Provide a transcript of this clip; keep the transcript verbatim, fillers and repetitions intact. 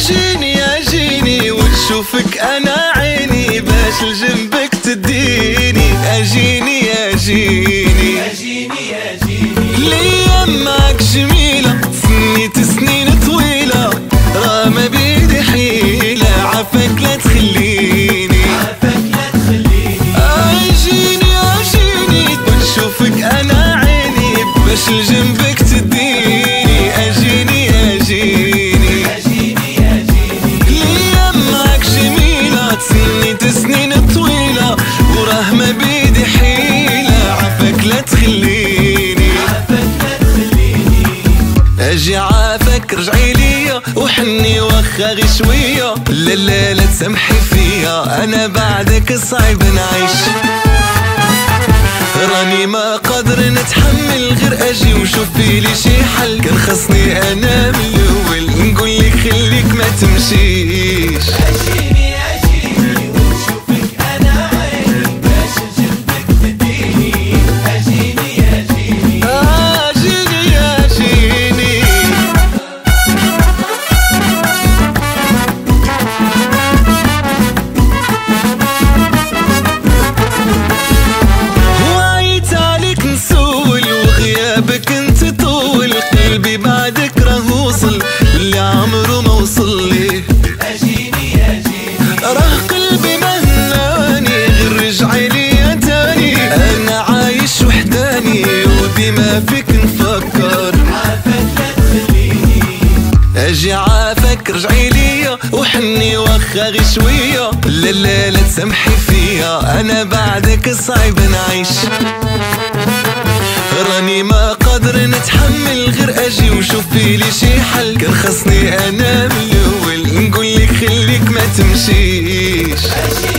اجيني اجيني ونشوفك انا عيني باش لجنبك تديني. اجيني اجيني اجيني اجيني الايام معك جميلة، سنيت سنين طويلة، راه ما بيدي حيلة، عافاك لا تخليني عافاك لا تخليني. اجيني اجيني ونشوفك انا عيني باش لجنبك تديني. اجيني اجيني اجيني اجيني الايام معك جميلة، سنيت سنين طويلة، وراه ما بيدي حيلة، عافاك لا تخليني عافاك لا تخليني. اجي عافاك رجعي ليا وحني واخا غي شوية، لا لا لا تسامحي فيا، انا بعدك صعيب نعيش. راني ما قادر نتحمل غير اجي وشوفي لي شي حل، كان خصني انا من الاول نقولك خليك ما تمشيش. اجيني اجيني ونشوفك انا عيني باش لجنبك تديني. اجيني اجيني اجيني اجيني وعيت عليك نسول وغيابك انت طول، قلبي بعدك راه وصل اللي عمره ما وصل ليه. اجيني اجيني راه قلبي مهناني غير رجعي لي تاني، انا عايش وحداني وديما فيك نفكر. عافاك لا تخليني. اجي عافاك رجعي ليا وحني واخا غي شوية، لا لا لا تسامحي فيا، انا بعدك صعيب نعيش. راني ما قادر نتحمل غير اجي وشوفي لي شي حل، كان خصني انا من الاول نقولك خليك ما تمشيش. اجيني